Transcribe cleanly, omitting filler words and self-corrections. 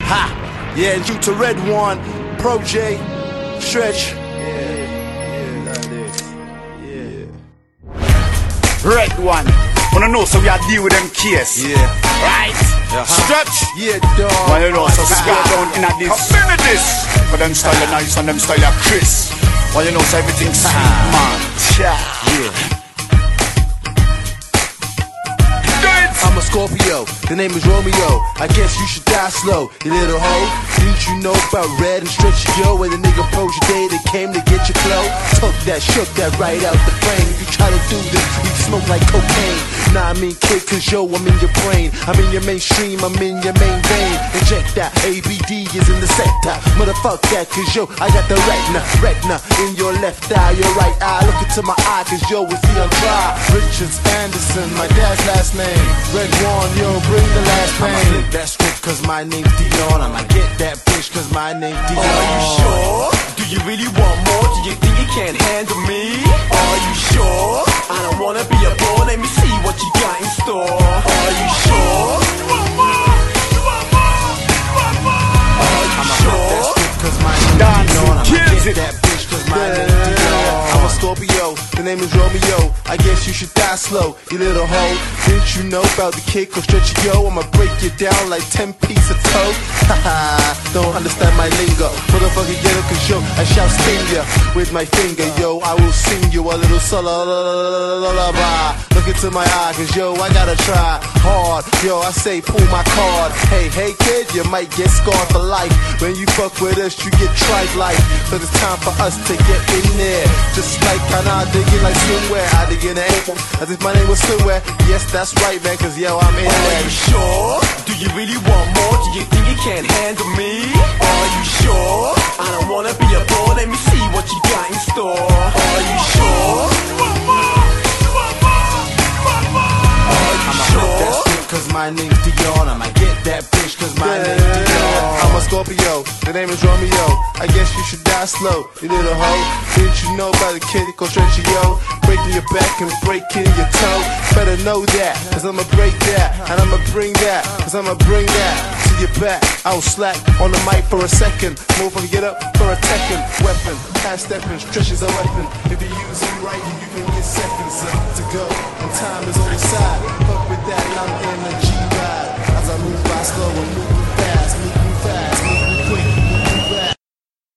Ha! Yeah, and you to Red One, Pro J, Stretch. Red One. Wanna know so we are deal with them case. Yeah. Right? Stretch. Yeah, dog. Wanna know so we go down in a this communities. But them style nice and them style Chris. Wanna know so everything's sweet, man. Yeah. I'm a Scorpio, the name is Romeo. I guess you should die slow, you little hoe. Didn't you know about Red and Stretch, yo? When the nigga approached your day, they came to get your flow. Took that, shook that right out the frame. If you try to do this, you smoke like cocaine. Nah, I mean kid, cause yo, I'm in your brain. I'm in your mainstream, I'm in your main vein. Inject that, ABD is in the sector. Motherfuck that, cause yo, I got the retina in your left eye, your right eye. Look into my eye, cause yo, it's the untried. Richards Anderson, my dad's last name. Red One, yo, bring the last pain. I'ma flip that script cause my name's Dion. I'ma get that bitch cause my name's Dion. Are you sure? Do you really want more? Do you think you can't handle me? Are you sure? I don't wanna be a bore, let me see what you got in store. Are you sure? Are you sure? Cause my name's Dion. I'ma get that bitch cause my name's Dion. I'm a Scorpio, the name is Romeo. I guess you should die slow, you little hoe. Didn't you know about the kick or stretch yo? I'ma break you down like 10 pieces of toe. Haha, don't understand my lingo. Motherfucker get it cause yo, I shall sting ya with my finger, yo. I will sing you a little lullaby. Look into my eye cause yo, I gotta try hard. Yo, I say pull my card. Hey kid, you might get scarred for life. When you fuck with us, you get tried like. Cause it's time for us to get in there. Just like kinda digging like swimwear. I dig in the ankle as if my name was swimwear. Yes, that's right, man, cause yo, I'm in there. Are you sure? Do you really want more? Do you think you can't handle me? Are you sure? I don't wanna be a bore, let me see what you got in store. Are you sure? Are you sure? Cause my name's Dion. I'ma get that bitch cause my name's Dion. I'm a Scorpio, the name is Romeo. I guess you should die slow, you little hoe. Didn't you know about the kid that goes stretch yo? Breaking your back and breaking your toe. Better know that, cause I'ma break that. And I'ma bring that, cause I'ma bring that to your back. I'll slack on the mic for a second. Motherfucker get up for a Tekken weapon. Half stepping, stretch is a weapon. If you use it right, you can get seconds to go. And time is on your side. Fuck with that and I'm in a G-ride. As I move by slow and move